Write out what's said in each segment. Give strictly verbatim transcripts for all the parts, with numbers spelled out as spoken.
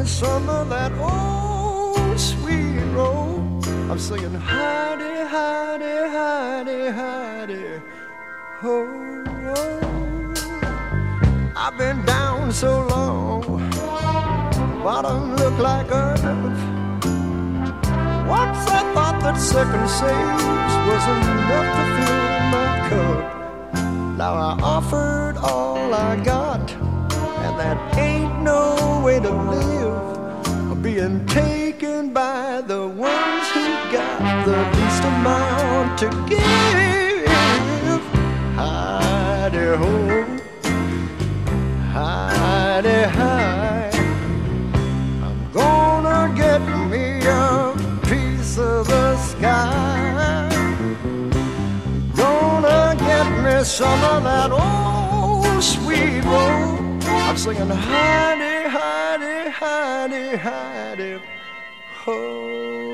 me some of that old sweet roll. I'm singing Heidi, Heidi, Heidi, Heidi, ho, oh. I've been down so long, bottom look like earth. Once I thought that second saves was enough to fill my cup. Now I offered all I got, and that ain't no way to live. Being taken by the ones who got the least amount to give. Heidi ho, Heidi hi, I'm gonna get me a piece of the sky. Gonna get me some of that old sweet roll. I'm singing Heidi, Heidi, Heidi, Heidi, ho.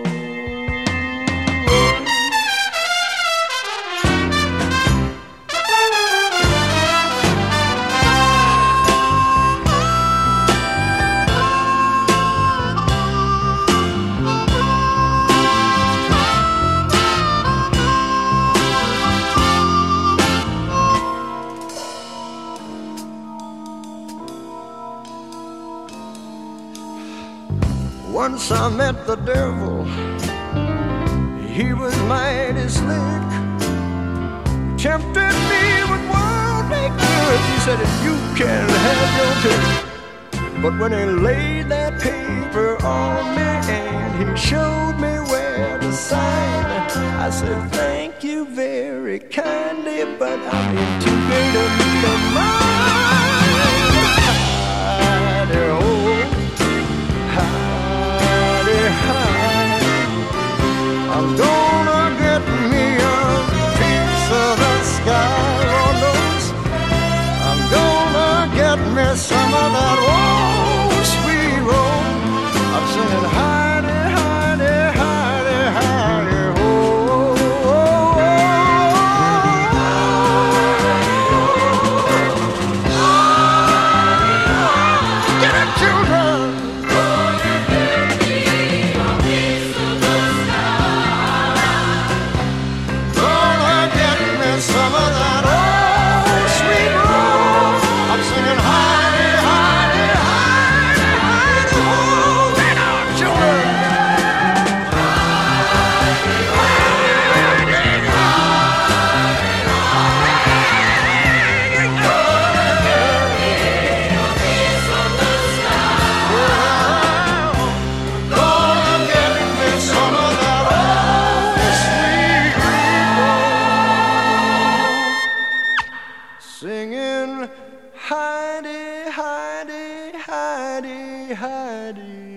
Once I met the devil, he was mighty slick. Tempted me with worldly goods. He said, you can have your pick. But when he laid that paper on me and he showed me where to sign, I said, thank you very kindly, but I'm in too great a need of mine. Heidi ho, I'm gonna get me a piece of the sky, Lord knows. I'm gonna get me some of that old sweet roll. I'm singing Heidi, Heidi, Heidi, Heidi, ho, oh, oh, oh. Get it, children! Some of that old sweet roll. I'm singing Heidi, Heidi, Heidi, Heidi, ho. Right on, children. Heidi, Heidi, Heidi, gonna get me some of that old sweet roll. Singing Heidi, Heidi, Heidi, Heidi.